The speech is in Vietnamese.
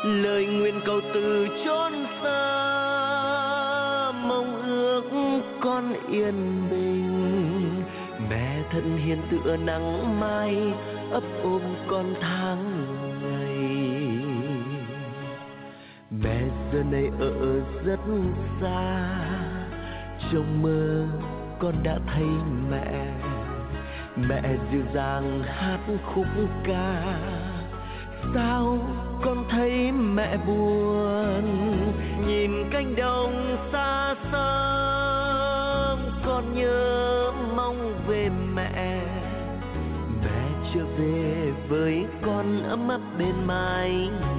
lời nguyện cầu từ chốn xa, mong ước con yên bình. Mẹ thân hiền tựa nắng mai, ấp ôm con tháng ngày. Mẹ giờ này ở rất xa, trong mơ con đã thấy mẹ. Mẹ dịu dàng hát khúc ca, sao con thấy mẹ buồn. Nhìn cánh đồng xa xăm, con nhớ mong về mẹ. Mẹ trở về với con ấm ấp bên mái